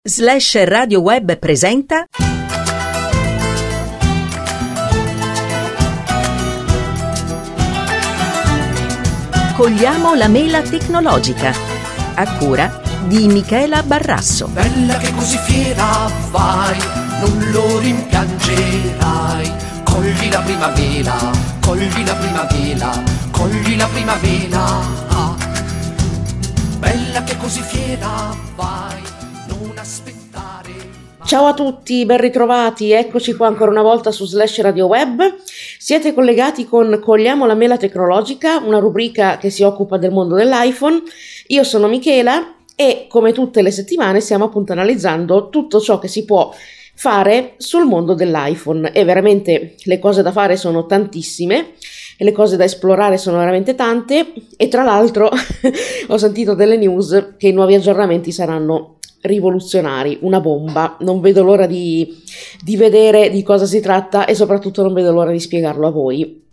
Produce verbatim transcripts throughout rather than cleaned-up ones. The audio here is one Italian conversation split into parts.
Slash Radio Web presenta Cogliamo la mela tecnologica, a cura di Michela Barrasso. Bella che così fiera vai, non lo rimpiangerai. Cogli la primavera, cogli la primavera, cogli la primavera. Bella che così fiera vai, non aspettare. Ciao a tutti, ben ritrovati, eccoci qua ancora una volta su Slash Radio Web. Siete collegati con Cogliamo la mela tecnologica, una rubrica che si occupa del mondo dell'iPhone. Io sono Michela e come tutte le settimane stiamo appunto analizzando tutto ciò che si può fare sul mondo dell'iPhone, e veramente le cose da fare sono tantissime e le cose da esplorare sono veramente tante. E tra l'altro ho sentito delle news che i nuovi aggiornamenti saranno rivoluzionari, una bomba. Non vedo l'ora di, di vedere di cosa si tratta e soprattutto non vedo l'ora di spiegarlo a voi.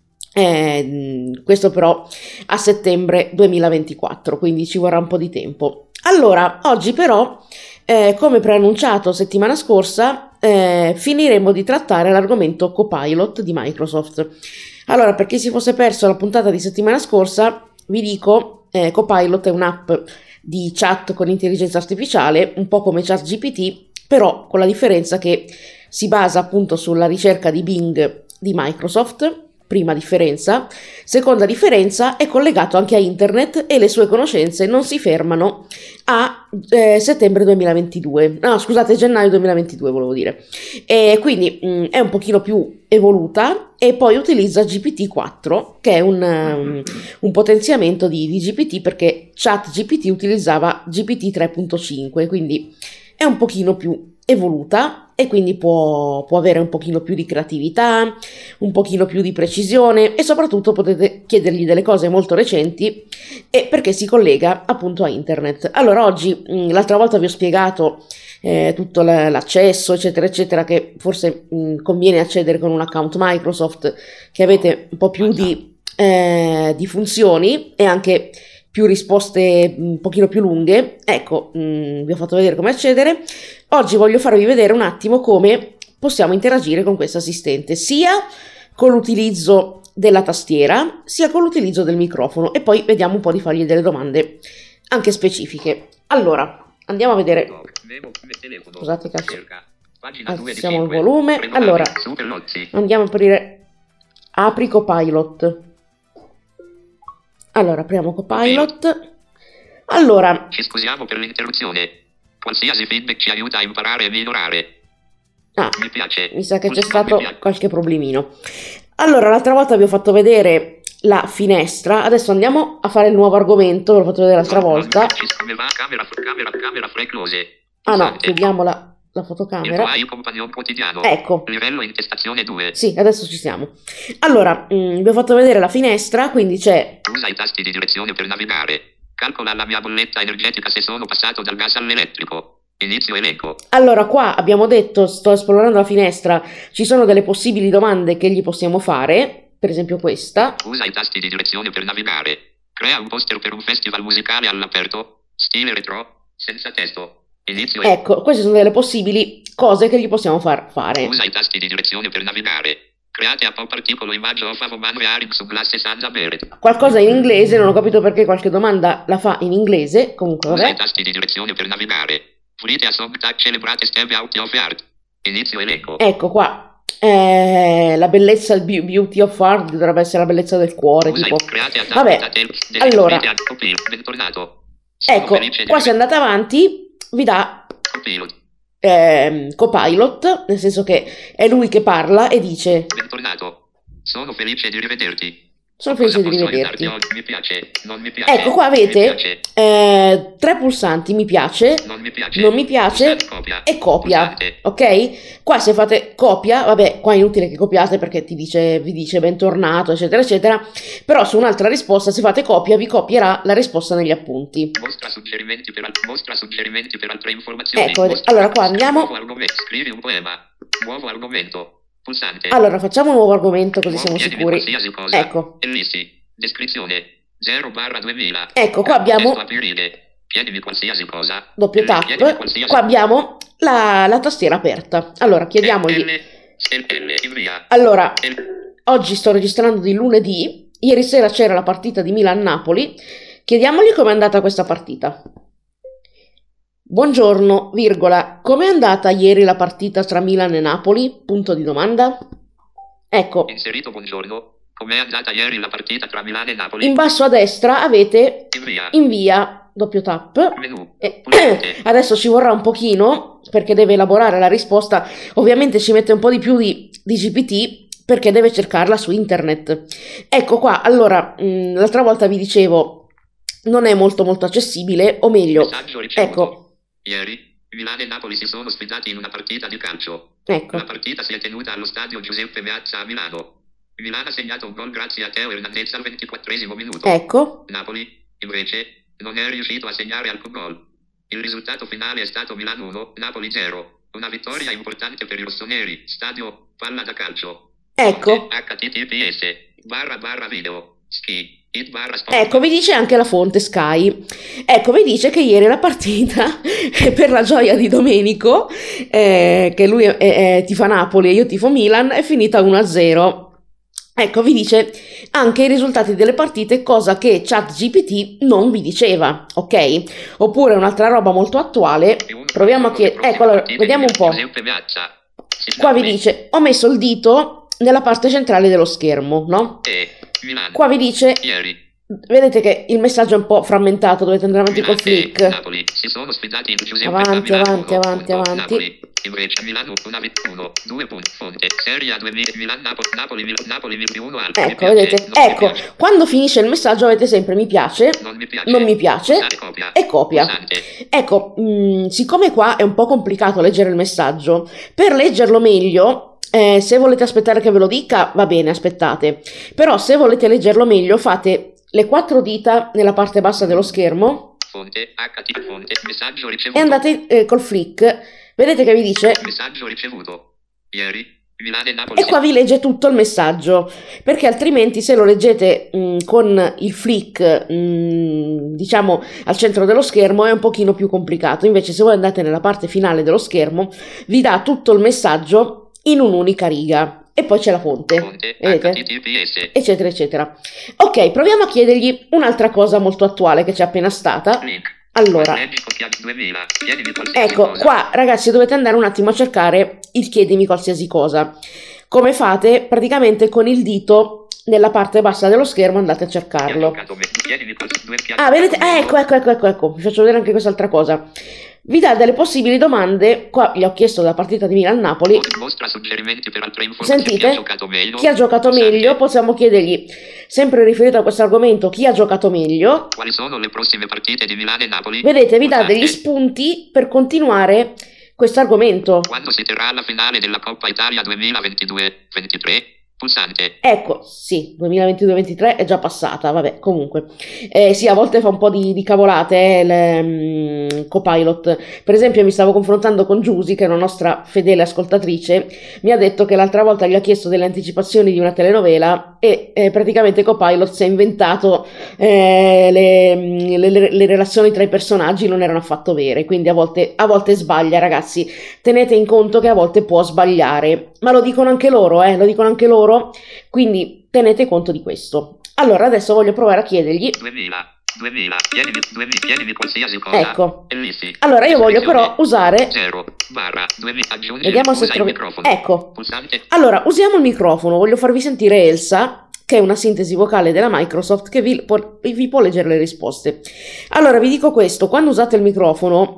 Eh, questo però a settembre duemilaventiquattro, quindi ci vorrà un po' di tempo. Allora, oggi però, eh, come preannunciato settimana scorsa, eh, finiremo di trattare l'argomento Copilot di Microsoft. Allora, per chi si fosse perso la puntata di settimana scorsa, vi dico, eh, Copilot è un'app di chat con intelligenza artificiale, un po' come ChatGPT, però con la differenza che si basa appunto sulla ricerca di Bing di Microsoft. Prima differenza. Seconda differenza, è collegato anche a internet e le sue conoscenze non si fermano a eh, settembre duemilaventidue, no scusate gennaio duemilaventidue volevo dire, e quindi mh, è un pochino più evoluta e poi utilizza G P T quattro, che è un, um, un potenziamento di, di G P T, perché ChatGPT utilizzava G P T tre punto cinque, quindi è un pochino più evoluta e quindi può, può avere un pochino più di creatività, un pochino più di precisione, e soprattutto potete chiedergli delle cose molto recenti, e perché si collega appunto a internet. Allora oggi, mh, l'altra volta vi ho spiegato eh, tutto l- l'accesso eccetera eccetera, che forse mh, conviene accedere con un account Microsoft, che avete un po' più di, eh, di funzioni e anche più risposte un pochino più lunghe. Ecco, mh, vi ho fatto vedere come accedere. Oggi voglio farvi vedere un attimo come possiamo interagire con questo assistente, sia con l'utilizzo della tastiera, sia con l'utilizzo del microfono, e poi vediamo un po' di fargli delle domande anche specifiche. Allora, andiamo a vedere. Scusate, cazzo. Alziamo il volume. Allora, andiamo a aprire. Apri Copilot. Allora, apriamo Copilot. Allora, ci scusiamo per l'interruzione. Qualsiasi feedback ci aiuta a imparare e migliorare. Ah, mi piace. Mi sa che c'è Mi stato piace. qualche problemino. Allora, l'altra volta vi ho fatto vedere la finestra. Adesso andiamo a fare il nuovo argomento. Ve l'ho fatto vedere l'altra volta. Camera, camera, camera, camera, close. Ah no, chiudiamo la, la fotocamera. Il compagnon quotidiano. Ecco. Livello intestazione due. Sì, adesso ci siamo. Allora, mh, vi ho fatto vedere la finestra, quindi c'è... Usa i tasti di direzione per navigare. Calcola la mia bolletta energetica se sono passato dal gas all'elettrico. Inizio elenco. Allora, qua abbiamo detto, sto esplorando la finestra, ci sono delle possibili domande che gli possiamo fare, per esempio questa. Usa i tasti di direzione per navigare. Crea un poster per un festival musicale all'aperto, stile retro, senza testo. Inizio elenco. Ecco, queste sono delle possibili cose che gli possiamo far fare. Usa i tasti di direzione per navigare. Create a pop articolo immagine of a man wearing sunglasses and a beret. Qualcosa in inglese, non ho capito perché qualche domanda la fa in inglese, comunque vabbè. Usa i tasti di direzione per navigare. Pulite a song tag celebrate step out of art. Inizio elenco. Ecco qua. Eh, la bellezza, il be- beauty of art dovrebbe essere la bellezza del cuore. Usa Tipo. i- create a Vabbè, allora. Bentornato. Sono Ecco, felice di qua se andate avanti vi dà Copilot. ehm, Copilot, nel senso che è lui che parla e dice: Bentornato. Sono felice di rivederti. sono felice di Cosa posso rivederti. aiutarti oggi? Mi piace, non mi piace. Ecco, qua mi avete piace, eh, tre pulsanti: mi piace, non mi piace, non mi piace pulsante copia, e copia. pulsante. Ok? Qua se fate copia, vabbè, qua è inutile che copiate perché ti dice, vi dice bentornato, eccetera, eccetera. Però su un'altra risposta, se fate copia, vi copierà la risposta negli appunti. Mostra suggerimenti per, al- mostra suggerimenti per altre informazioni. Ecco, Mostra- allora qua andiamo. Nuovo argomento. Scrivi un poema. Nuovo argomento. Pulsante. Allora, facciamo un nuovo argomento così Nuovo, siamo chiedimi sicuri. qualsiasi cosa. Ecco. Ellissi. Descrizione. zero barra duemila. Ecco, qua abbiamo- Testo aprile. Chiedimi qualsiasi cosa. doppio L, tap, chiedimi qualsiasi- qua abbiamo la, la tastiera aperta. Allora, chiediamogli. L, L, L, invia. Allora, L, oggi sto registrando di lunedì, ieri sera c'era la partita di Milan-Napoli, chiediamogli com'è andata questa partita. Buongiorno, virgola, com'è andata ieri la partita tra Milan e Napoli? Punto di domanda. Ecco, inserito buongiorno. Com'è andata ieri la partita tra Milano e Napoli? in basso a destra avete Invia. invia, doppio tap. Menu. E Pulsante. adesso ci vorrà un pochino perché deve elaborare la risposta, ovviamente ci mette un po' di più di, di G P T perché deve cercarla su internet. Ecco qua, allora, mh, l'altra volta vi dicevo, non è molto molto accessibile, o meglio, Messaggio ricevuto. ecco, Ieri, Milano e Napoli si sono sfidati in una partita di calcio. ecco, La partita si è tenuta allo stadio Giuseppe Meazza a Milano. Milano ha segnato un gol grazie a Teo Hernandez al ventiquattresimo minuto. ecco, Napoli, invece, non è riuscito a segnare alcun gol. Il risultato finale è stato Milano uno, Napoli zero. Una vittoria importante per i rossoneri. Stadio, palla da calcio. ecco. H T T P S, barra barra video, ski, it barra sport. Ecco, vi dice anche la fonte Sky. Ecco, vi dice che ieri la partita, per la gioia di Domenico, eh, che lui è, è, tifa Napoli e io tifo Milan, è finita uno a zero. Ecco, vi dice anche i risultati delle partite, cosa che ChatGPT non vi diceva, ok? Oppure un'altra roba molto attuale, proviamo a chiedere, ecco, allora, vediamo un po'. Qua vi dice, ho messo il dito nella parte centrale dello schermo, no? Qua vi dice, vedete che il messaggio è un po' frammentato, dovete andare avanti col flick. Napoli si sono sfidati in Giuseppe Avanti, Milano avanti, uno, avanti, punto, avanti. Napoli, invece Milano una uno, due punti, fonte, Serie A duemila, Milan, Napoli, Napoli, Mil- Napoli, Mil- uno alto, mi Ecco, piace, vedete, non mi ecco, piace, quando finisce il messaggio avete sempre mi piace, non mi piace, non mi piace pulsare copia, e copia. pulsante. Ecco, mh, siccome qua è un po' complicato leggere il messaggio, per leggerlo meglio, eh, se volete aspettare che ve lo dica, va bene, aspettate. Però se volete leggerlo meglio, fate le quattro dita nella parte bassa dello schermo Fonte, H T, fonte, messaggio ricevuto. e andate eh, col flick. Vedete che vi dice, Messaggio ricevuto. Ieri, Milano e Napoli. e qua vi legge tutto il messaggio, perché altrimenti se lo leggete mh, con il flick mh, diciamo al centro dello schermo è un pochino più complicato. Invece se voi andate nella parte finale dello schermo vi dà tutto il messaggio in un'unica riga e poi c'è la fonte, Fonte, vedete? H T T P S. Eccetera eccetera. Ok, proviamo a chiedergli un'altra cosa molto attuale che c'è appena stata. Link. Allora, Leggi copia duemila. Chiedimi qualsiasi ecco, cosa. qua ragazzi dovete andare un attimo a cercare il chiedimi qualsiasi cosa. Come fate? Praticamente con il dito nella parte bassa dello schermo andate a Chi ha cercarlo. giocato me- chiedimi qualsiasi- due piatti Ah, vedete? da Ah, ecco, ecco, ecco, ecco, ecco. Vi faccio vedere anche quest'altra cosa. Vi dà delle possibili domande. Qua gli ho chiesto della partita di Milan-Napoli. Mostra suggerimenti per altre informazioni. Sentite? Chi ha giocato meglio? Chi ha giocato Pulsante. meglio? Possiamo chiedergli, sempre riferito a questo argomento, chi ha giocato meglio? Quali sono le prossime partite di Milano e Napoli? Vedete, vi dà Pulsante. degli spunti per continuare questo argomento. Quando si terrà la finale della Coppa Italia duemilaventidue ventitré? Pulsante. Ecco, sì, duemilaventidue ventitré è già passata, vabbè, comunque. Eh, sì, a volte fa un po' di, di cavolate, eh, le, mm, Copilot. Per esempio mi stavo confrontando con Giusy, che è una nostra fedele ascoltatrice, mi ha detto che l'altra volta gli ho chiesto delle anticipazioni di una telenovela e eh, praticamente Copilot si è inventato eh, le, le, le relazioni tra i personaggi non erano affatto vere, quindi a volte, a volte sbaglia, ragazzi. Tenete in conto che a volte può sbagliare, ma lo dicono anche loro, eh, lo dicono anche loro. Quindi tenete conto di questo. Allora adesso voglio provare a chiedergli duemila, duemila, chiedimi, duemila, chiedimi qualsiasi cosa. ecco, Ellissi. allora io voglio Descrizione. però usare, zero, barra, duemila, aggiungi, vediamo se usa il trovi, microfono. ecco, Pulsante. allora usiamo il microfono, voglio farvi sentire Elsa, che è una sintesi vocale della Microsoft che vi, può- vi può leggere le risposte. Allora vi dico questo, quando usate il microfono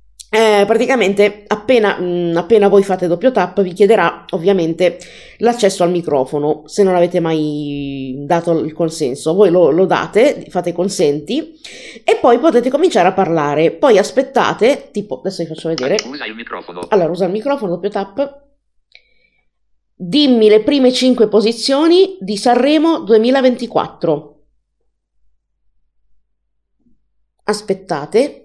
Eh, praticamente appena, mh, appena voi fate doppio tap vi chiederà ovviamente l'accesso al microfono. Se non avete mai dato il consenso voi lo, lo date, fate consenti e poi potete cominciare a parlare. Poi aspettate, tipo adesso vi faccio vedere. Usa il microfono. Allora usa il microfono, doppio tap. Dimmi le prime cinque posizioni di Sanremo duemilaventiquattro. Aspettate.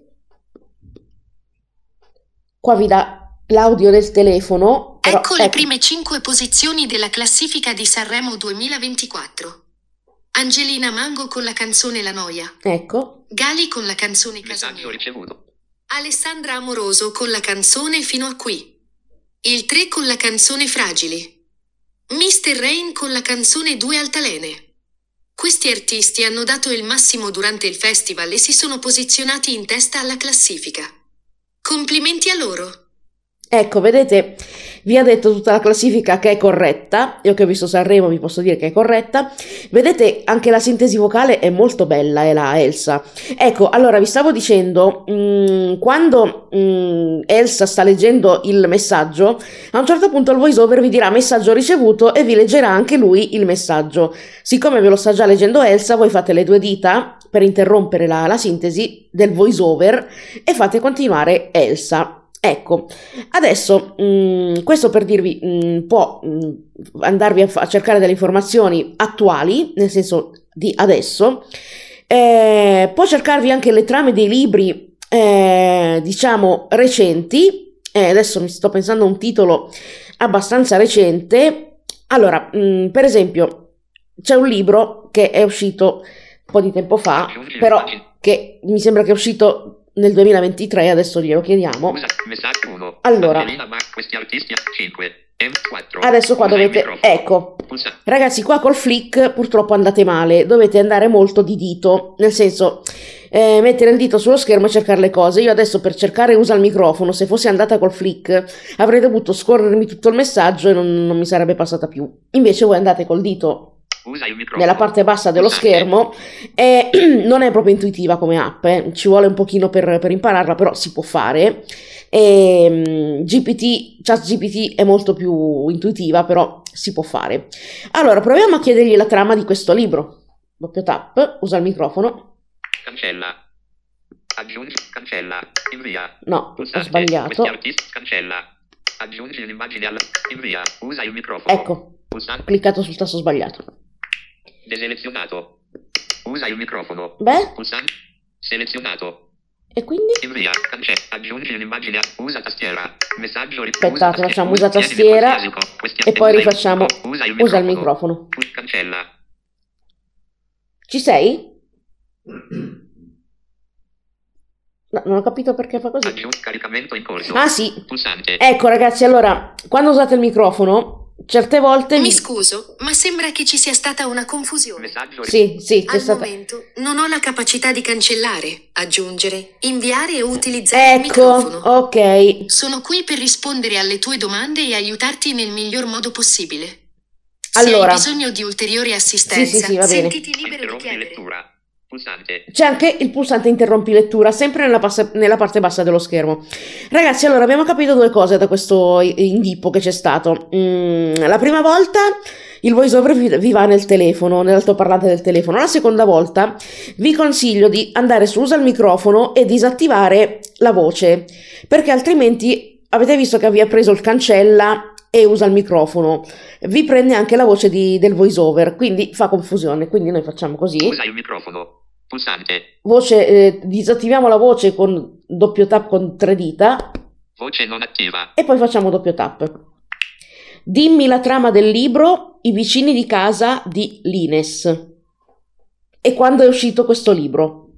Qua vi dà l'audio del telefono. Però, Ecco le ecco. prime cinque posizioni della classifica di Sanremo duemilaventiquattro. Angelina Mango con la canzone La Noia. Ecco. Gali con la canzone Messaggio Casamero. ricevuto. Alessandra Amoroso con la canzone Fino a qui. Il tre con la canzone Fragili. mister Rain con la canzone Due altalene. Questi artisti hanno dato il massimo durante il festival e si sono posizionati in testa alla classifica. Complimenti a loro. Ecco, vedete, vi ha detto tutta la classifica che è corretta. Io che ho visto Sanremo vi posso dire che è corretta. Vedete, anche la sintesi vocale è molto bella, è la Elsa. Ecco, allora vi stavo dicendo, mh, quando mh, Elsa sta leggendo il messaggio, a un certo punto il voiceover vi dirà messaggio ricevuto e vi leggerà anche lui il messaggio. Siccome ve lo sta già leggendo Elsa, voi fate le due dita per interrompere la, la sintesi del voiceover e fate continuare Elsa. Ecco, adesso mh, questo per dirvi mh, può mh, andarvi a, fa- a cercare delle informazioni attuali, nel senso di adesso, eh, può cercarvi anche le trame dei libri, eh, diciamo, recenti. Eh, adesso mi sto pensando a un titolo abbastanza recente. Allora, mh, per esempio, c'è un libro che è uscito un po' di tempo fa, però che mi sembra che è uscito nel duemilaventitré, adesso glielo chiediamo. Usa messaggio uno. Allora, Angelina, ma questi artisti cinque. M quattro. adesso qua Usa il dovete, microfono. ecco, Pulsa- ragazzi, qua col flick purtroppo andate male, dovete andare molto di dito, nel senso eh, mettere il dito sullo schermo e cercare le cose. Io adesso per cercare usa il microfono, se fossi andata col flick avrei dovuto scorrermi tutto il messaggio e non, non mi sarebbe passata più. Invece voi andate col dito Usa il microfono. nella parte bassa dello Pulsante. schermo e non è proprio intuitiva come app, eh. Ci vuole un pochino per, per impararla, però si può fare. E, mm, G P T, ChatGPT è molto più intuitiva, però si può fare. Allora, proviamo a chiedergli la trama di questo libro. Doppio tap, usa il microfono. Cancella. Aggiungi. Cancella. Invia. No, ho Pulsante. sbagliato. Questi artisti. Cancella. Aggiungi l'immagine alla. Invia. Usa il microfono. Ecco, ho Pulsante. cliccato sul tasto sbagliato. Deselezionato. Usa il microfono. Beh, Pulsante. Selezionato. e quindi? Invia. Cancella. Aggiungi l'immagine. Usa tastiera. Messaggio. ri- Aspettate, usa facciamo tastiera. usa Tieni tastiera qualsiasi co- questi e poi usa il- rifacciamo Usa il usa il microfono. microfono. Pul- Cancella. Ci sei? No, non ho capito perché fa così. Aggiungi caricamento in corso. Ah sì, Pulsante. ecco ragazzi, allora, quando usate il microfono, certe volte... Mi scuso, ma sembra che ci sia stata una confusione. Messaggio. ri- Sì, sì, c'è Al stata... momento non ho la capacità di cancellare, aggiungere, inviare e utilizzare il Ecco, microfono. ok. Sono qui per rispondere alle tue domande e aiutarti nel miglior modo possibile. Allora. Se hai bisogno di ulteriore assistenza, Sì, sì, sì, va bene. sentiti libero di Interrompi chiedere. lettura. Pulsante. C'è anche il pulsante interrompi lettura, sempre nella, passa- nella parte bassa dello schermo. Ragazzi, allora abbiamo capito due cose da questo i- inghippo che c'è stato. Mm, la prima volta il voiceover vi, vi va nel telefono, nell'altoparlante del telefono. La seconda volta vi consiglio di andare su usa il microfono e disattivare la voce, perché altrimenti avete visto che vi ha preso il cancella e usa il microfono, vi prende anche la voce di- del voiceover, quindi fa confusione. Quindi noi facciamo così. Usa il microfono. Pulsante. Voce, eh, disattiviamo la voce con doppio tap con tre dita Voce non attiva. e poi facciamo doppio tap. Dimmi la trama del libro I vicini di casa di Lines. E quando è uscito questo libro?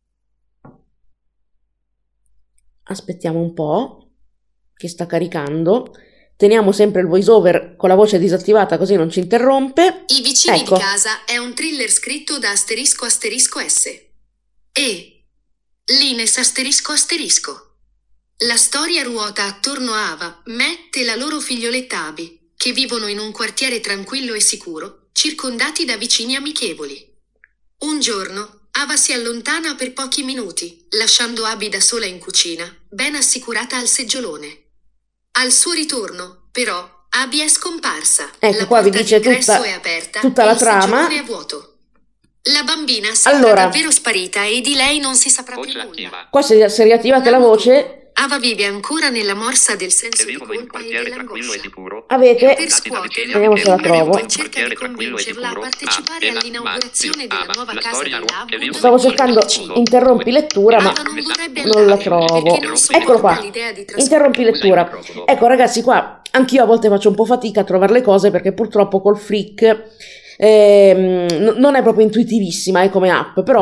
Aspettiamo un po' che sta caricando. Teniamo sempre il voiceover con la voce disattivata così non ci interrompe. I vicini Ecco. di casa è un thriller scritto da asterisco asterisco S. E. Lines asterisco asterisco. La storia ruota attorno a Ava, Matt e la loro figlioletta Abby, che vivono in un quartiere tranquillo e sicuro, circondati da vicini amichevoli. Un giorno, Ava si allontana per pochi minuti, lasciando Abby da sola in cucina, ben assicurata al seggiolone. Al suo ritorno, però, Abby è scomparsa. Ecco, La qua vi porta dice d'ingresso tutta- è aperta tutta e la il trama. seggiolone è vuoto. La bambina sembra Allora. davvero sparita e di lei non si saprà più Voce nulla. attiva. Qua se, se riattivate la voce Ava vive ancora nella morsa del Che senso di vivono in un colpa e quartiere tranquillo e dell'angoscia. sicuro. avete... Per Dati da scuoterla, vicini Vediamo se la amichevoli, trovo. vivono in un cerca di quartiere tranquillo e convincerla a sicuro. partecipare Ah, e la- all'inaugurazione ma- della ah, nuova la casa storia della che Wood vivono Stavo in un cercando quartiere interrompi lettura, ma Ava non vorrebbe non la andare, trovo. perché non sopporta Eccolo qua. l'idea di trasformare- Interrompi Usa il lettura. microfono. Ecco ragazzi, qua anch'io a volte faccio un po' fatica a trovare le cose perché purtroppo col flick ehm, n- non è proprio intuitivissima eh, come app, però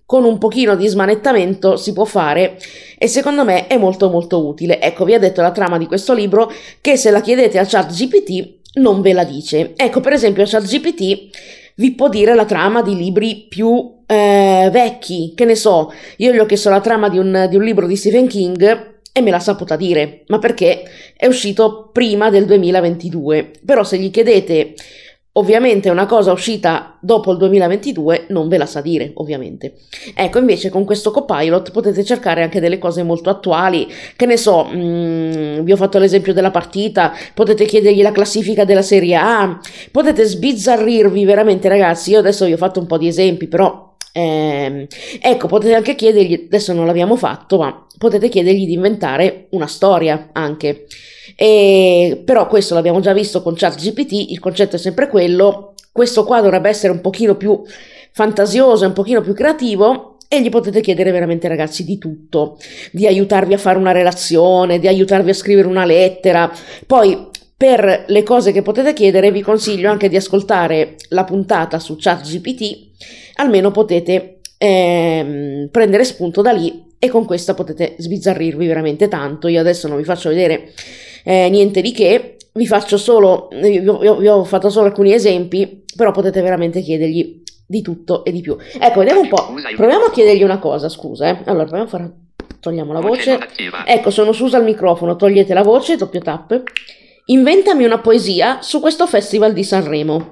con un pochino di smanettamento si può fare e secondo me è molto molto utile. Ecco, vi ho detto la trama di questo libro che se la chiedete a ChatGPT non ve la dice. Ecco, per esempio ChatGPT vi può dire la trama di libri più eh, vecchi, che ne so, io gli ho chiesto la trama di un, di un libro di Stephen King e me l'ha saputa dire, ma perché è uscito prima del duemilaventidue. Però se gli chiedete ovviamente una cosa uscita dopo il duemilaventidue non ve la sa dire, ovviamente. Ecco, invece con questo Copilot potete cercare anche delle cose molto attuali, che ne so, mh, vi ho fatto l'esempio della partita, potete chiedergli la classifica della Serie A, potete sbizzarrirvi veramente, ragazzi. Io adesso vi ho fatto un po' di esempi, però ehm, ecco, potete anche chiedergli, adesso non l'abbiamo fatto, ma potete chiedergli di inventare una storia anche. E, però questo l'abbiamo già visto con ChatGPT, il concetto è sempre quello. Questo qua dovrebbe essere un pochino più fantasioso, un pochino più creativo e gli potete chiedere veramente, ragazzi, di tutto, di aiutarvi a fare una relazione, di aiutarvi a scrivere una lettera. Poi per le cose che potete chiedere vi consiglio anche di ascoltare la puntata su ChatGPT, almeno potete ehm, prendere spunto da lì e con questa potete sbizzarrirvi veramente tanto. Io adesso non vi faccio vedere eh, niente di che, vi faccio solo, vi ho, vi ho fatto solo alcuni esempi, però potete veramente chiedergli di tutto e di più. Ecco, vediamo un po', proviamo a chiedergli una cosa, scusa, eh. Allora, proviamo a fare, togliamo la voce, ecco, sono Susa al microfono, togliete la voce, doppio tap. Inventami una poesia su questo festival di Sanremo.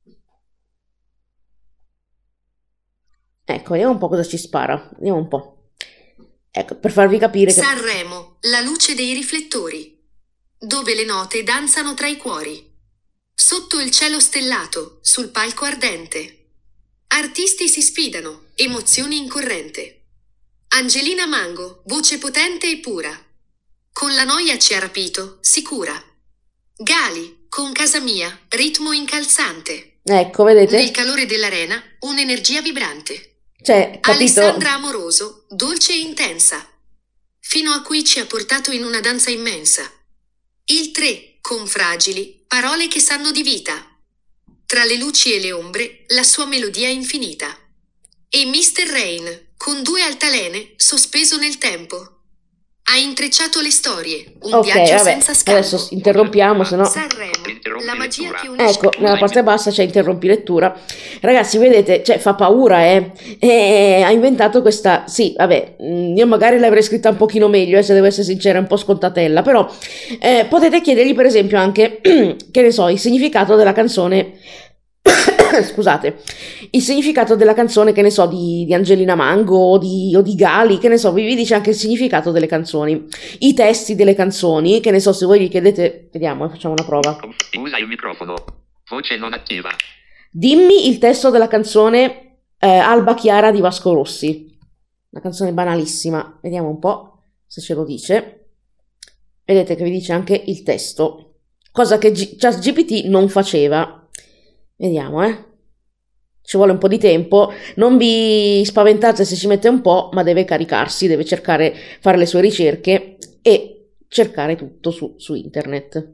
Ecco, vediamo un po' cosa ci spara, vediamo un po'. Ecco, per farvi capire che... Sanremo, la luce dei riflettori, dove le note danzano tra i cuori. Sotto il cielo stellato, sul palco ardente. Artisti si sfidano, emozioni in corrente. Angelina Mango, voce potente e pura. Con la noia ci ha rapito, sicura. Gali, con Casa Mia, ritmo incalzante. Ecco, vedete? Nel calore dell'arena, un'energia vibrante. Cioè, capito? Alessandra Amoroso, dolce e intensa. Fino a qui ci ha portato in una danza immensa. Il tre, con fragili, parole che sanno di vita. Tra le luci e le ombre, la sua melodia infinita. E mister Rain, con due altalene, sospeso nel tempo. Ha intrecciato le storie, un Ok, viaggio vabbè, senza scampo. adesso interrompiamo, se no... Sanremo, la magia che unisce. Ecco, nella parte bassa c'è interrompi lettura. Ragazzi, vedete, cioè fa paura, eh. E ha inventato questa, sì, vabbè, io magari l'avrei scritta un pochino meglio, eh, se devo essere sincera, un po' scontatella, però eh, potete chiedergli per esempio anche, che ne so, il significato della canzone... Scusate, il significato della canzone, che ne so, di, di Angelina Mango o di, o di Gali, che ne so, vi, vi dice anche il significato delle canzoni, i testi delle canzoni, che ne so, se voi gli chiedete, vediamo, facciamo una prova. Usa il microfono. Voce non attiva. Dimmi il testo della canzone eh, Alba Chiara di Vasco Rossi, una canzone banalissima, vediamo un po' se ce lo dice. Vedete che vi dice anche il testo, cosa che G- ChatGPT non faceva. Vediamo, eh. Ci vuole un po' di tempo. Non vi spaventate se ci mette un po', ma deve caricarsi, deve cercare, fare le sue ricerche e cercare tutto su, su internet.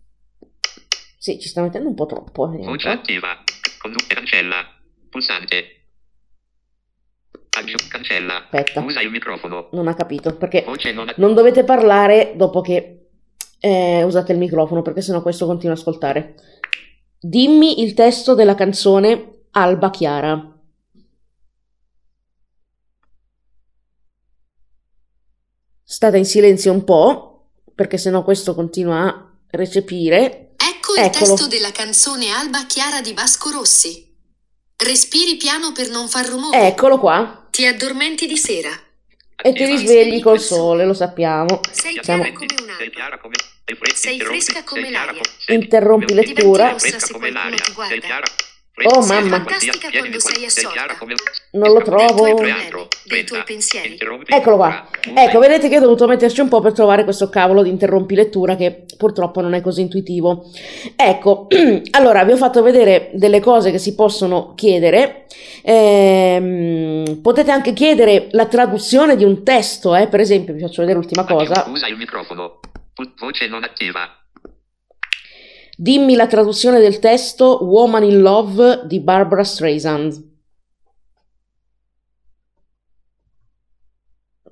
Sì, ci sta mettendo un po' troppo. Vediamo Voce un po'. attiva. Conduce cancella. Pulsante. Aggiungi cancella. Aspetta. Usa il microfono. Non ha capito, perché Voce non attiva. non dovete parlare dopo che eh, usate il microfono, perché sennò questo continua a ascoltare. Dimmi il testo della canzone Alba Chiara. State in silenzio un po', perché sennò questo continua a recepire. Ecco il Eccolo. testo della canzone Alba Chiara di Vasco Rossi. Respiri piano per non far rumore. Eccolo qua. Ti addormenti di sera. E ti risvegli col sole, lo sappiamo. Sei Siamo- chiara come Sei un'alba. chiara come... sei fresca, Sei interrompi- fresca come sei chiara l'aria. co- sei- Interrompi sei- lettura. Diventi rossa se come qualcuno l'aria. ti guarda. Sei chiara... Oh, Sei mamma. Fantastica Tieni quando di- sei assorta. chiara come- Non lo trovo. Dei tuoi Teatro, problemi, dei tuoi pensieri. interrompi Eccolo qua. lettura. Ecco, vedete che ho dovuto metterci un po' per trovare questo cavolo di interrompi lettura che purtroppo non è così intuitivo. Ecco, allora vi ho fatto vedere delle cose che si possono chiedere. Ehm, potete anche chiedere la traduzione di un testo, eh? Per esempio, vi faccio vedere l'ultima cosa. Usa il microfono. Pu- Voce non attiva. Dimmi la traduzione del testo Woman in Love di Barbara Streisand.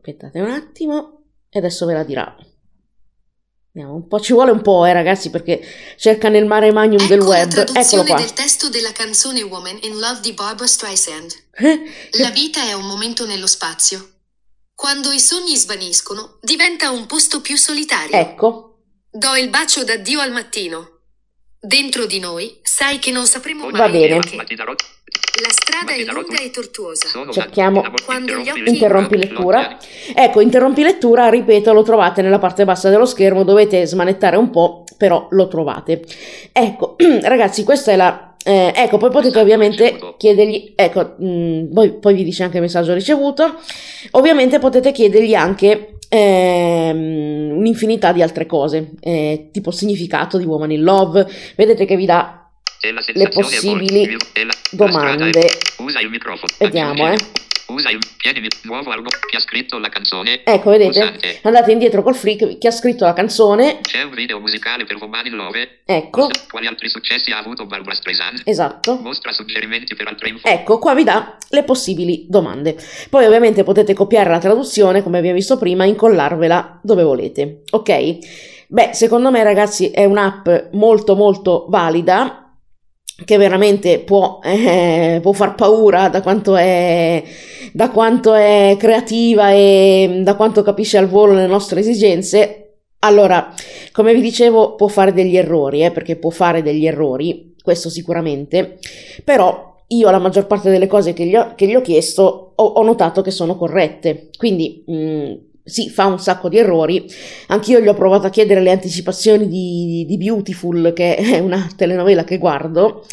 aspettate un attimo e adesso ve la dirà. Andiamo un po', ci vuole un po', eh ragazzi, perché cerca nel mare magnum Ecco del la web. traduzione Eccolo qua. del testo della canzone Woman in Love di Barbra Streisand. Eh? La vita è un momento nello spazio. Quando i sogni svaniscono, diventa un posto più solitario. Ecco. Do il bacio d'addio al mattino. Dentro di noi, sai che non sapremo mai Va bene. perché. La strada è lunga e tortuosa. Cerchiamo. Quando gli occhi- Interrompi lettura. Ecco, interrompi lettura, ripeto, lo trovate nella parte bassa dello schermo, dovete smanettare un po', però lo trovate. Ecco, ragazzi, questa è la... eh, ecco, poi potete ovviamente chiedergli... Ecco, mh, poi, poi vi dice anche il messaggio ricevuto. Ovviamente potete chiedergli anche ehm, un'infinità di altre cose, eh, tipo significato di Woman in Love. Vedete che vi dà le possibili domande. Usa il microfono. Vediamo, eh. Usa il chiedi nuovo algo chi ha scritto la canzone. Ecco, vedete? Pulsante. Andate indietro col flick, chi ha scritto la canzone. C'è un video musicale per Woman in Love. Ecco. Quali altri successi ha avuto Barbra Streisand? Esatto. Mostra suggerimenti per altre info. Ecco, qua vi dà le possibili domande. Poi ovviamente potete copiare la traduzione, come abbiamo visto prima, incollarvela dove volete. Ok? Beh, secondo me, ragazzi, è un'app molto molto valida, che veramente può, eh, può far paura da quanto è da quanto è creativa e da quanto capisce al volo le nostre esigenze. Allora, come vi dicevo, può fare degli errori, eh, perché può fare degli errori, questo sicuramente, però io la maggior parte delle cose che gli ho, che gli ho chiesto ho, ho notato che sono corrette, quindi mh, sì, fa un sacco di errori. Anch'io gli ho provato a chiedere le anticipazioni di, di Beautiful, che è una telenovela che guardo,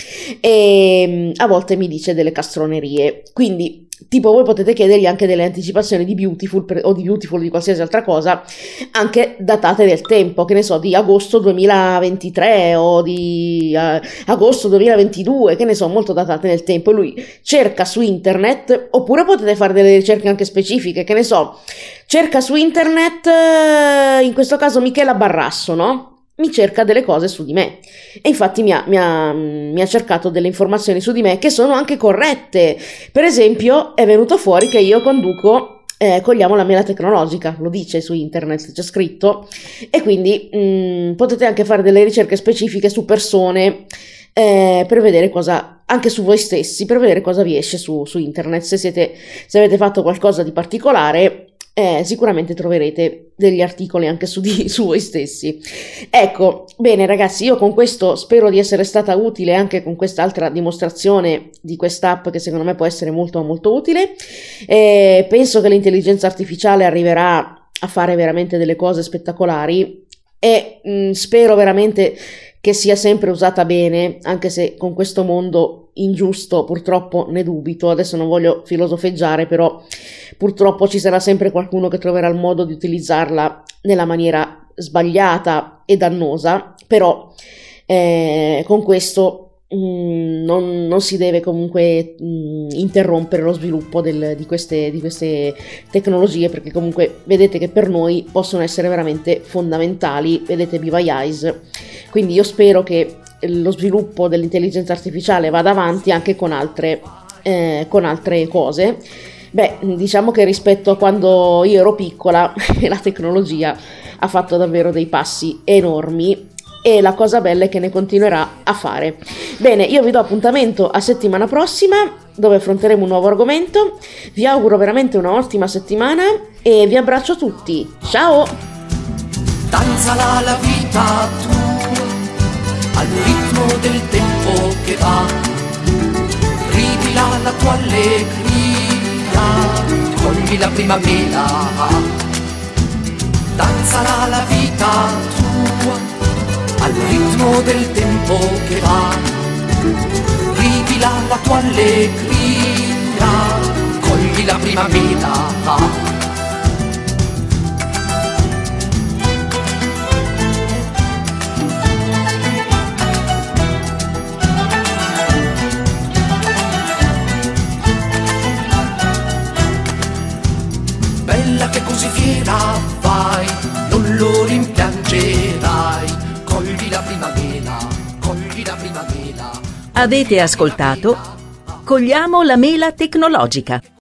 e a volte mi dice delle castronerie. Quindi, tipo, voi potete chiedergli anche delle anticipazioni di Beautiful per, o di Beautiful o di qualsiasi altra cosa, anche datate del tempo, che ne so, di agosto duemilaventitré o di uh, agosto duemilaventidue, che ne so, molto datate nel tempo. Lui cerca su internet, oppure potete fare delle ricerche anche specifiche, che ne so, cerca su internet, uh, in questo caso Michela Barrasso, no? Mi cerca delle cose su di me, e infatti mi ha, mi, ha, mi ha cercato delle informazioni su di me che sono anche corrette. Per esempio è venuto fuori che io conduco eh, Cogliamo la Mela Tecnologica, lo dice su internet, c'è scritto, e quindi mh, potete anche fare delle ricerche specifiche su persone, eh, per vedere cosa, anche su voi stessi, per vedere cosa vi esce su, su internet. Se siete, se avete fatto qualcosa di particolare, Eh, sicuramente troverete degli articoli anche su, di, su voi stessi. Ecco, bene ragazzi, io con questo spero di essere stata utile, anche con quest'altra dimostrazione di quest'app che secondo me può essere molto molto utile. Eh, penso che l'intelligenza artificiale arriverà a fare veramente delle cose spettacolari, e mh, spero veramente che sia sempre usata bene, anche se con questo mondo ingiusto purtroppo ne dubito. Adesso non voglio filosofeggiare, però purtroppo ci sarà sempre qualcuno che troverà il modo di utilizzarla nella maniera sbagliata e dannosa, però eh, con questo mh, non, non si deve comunque mh, interrompere lo sviluppo del, di, queste, di queste tecnologie, perché comunque vedete che per noi possono essere veramente fondamentali. Vedete Be My Eyes, quindi io spero che lo sviluppo dell'intelligenza artificiale vada avanti anche con altre, eh, con altre cose. Beh, diciamo che rispetto a quando io ero piccola la tecnologia ha fatto davvero dei passi enormi, e la cosa bella è che ne continuerà a fare. Bene, io vi do appuntamento a settimana prossima, dove affronteremo un nuovo argomento. Vi auguro veramente un'ottima settimana e vi abbraccio tutti. Ciao! Danzala la vita tua al ritmo del tempo che va, rivila la tua allegria, cogli la primavera. Danzala la vita tua al ritmo del tempo che va, rivila la tua allegria, cogli la primavera. Bella che così fiera vai, non lo rimpiangerai, cogli la primavera, cogli la primavera. Avete ascoltato Cogliamo la Mela Tecnologica,